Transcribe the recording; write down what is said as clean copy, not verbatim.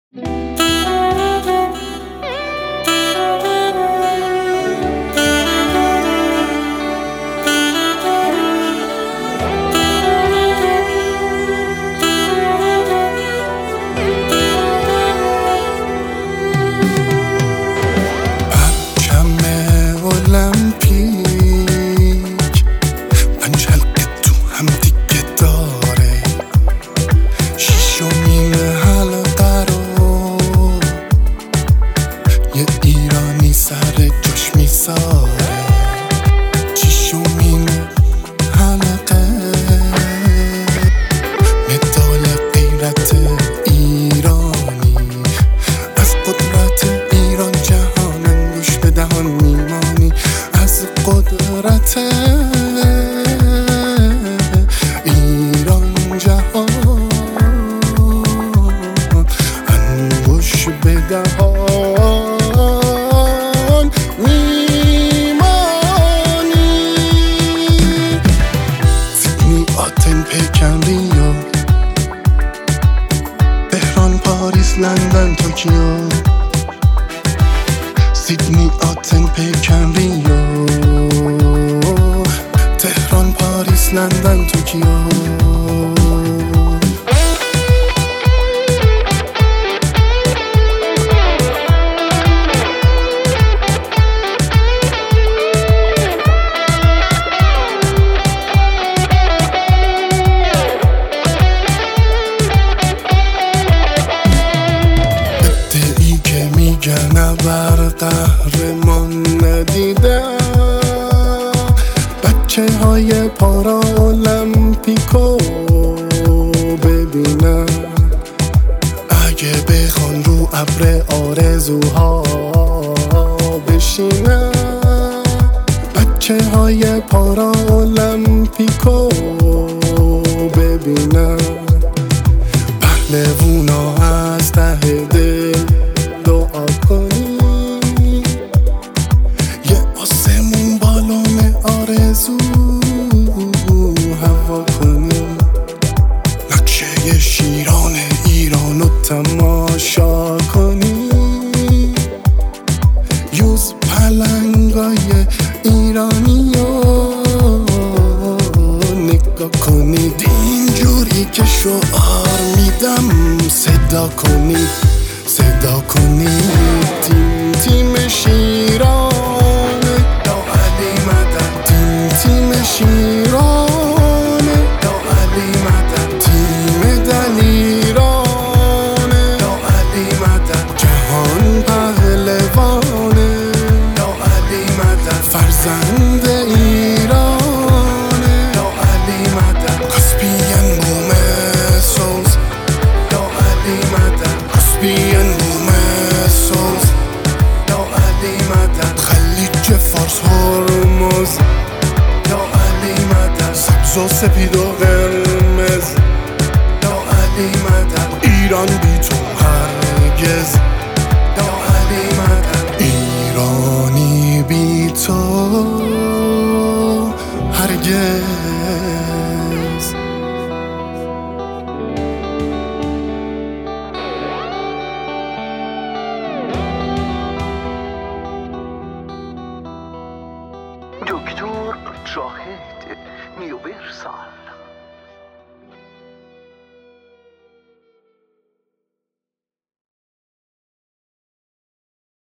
سر جاش میذاره. شیشمین حلقه مدال غیرت ایرانی، از قدرت ایران جهان انگوش به دهان میمانی، از قدرت ایران جهان انگوش به دهان پیکن، ریو، تهران، پاریس، لندن، توکیو. سیدنی، آتن، پیکن، ریو، تهران، پاریس، لندن، توکیو. نبر قهرمان ندیدم، بچه های پارا المپیکو ببینم. اگه بخوان رو ابر آرزوها بشینم، بچه های پارا المپیکو ببینم. پهلوونا از ته دل دعا کنی، یه آسمون بالون آرزو هوا کنی، نقشه شیران ایرانو تماشا کنی، یوز پلنگای ایرانیو نگاه کنید. اینجوری که شعار میدم صدا کنید، صدا کنید. تیم شیرانه یا علی مدد، تیم شیرانه یا علی مدد، تیم دلیرانه یا علی مدد، جهان پهلوانه یا علی مدد، فرزند ایرانه یا علی مدد. کاسپین بوم سوز یا علی مدد، کاسپین خلیج فارس، هرمز یا علی مدد، سبز و سپید و قرمز یا علی مدد. ایران بی تو هرگز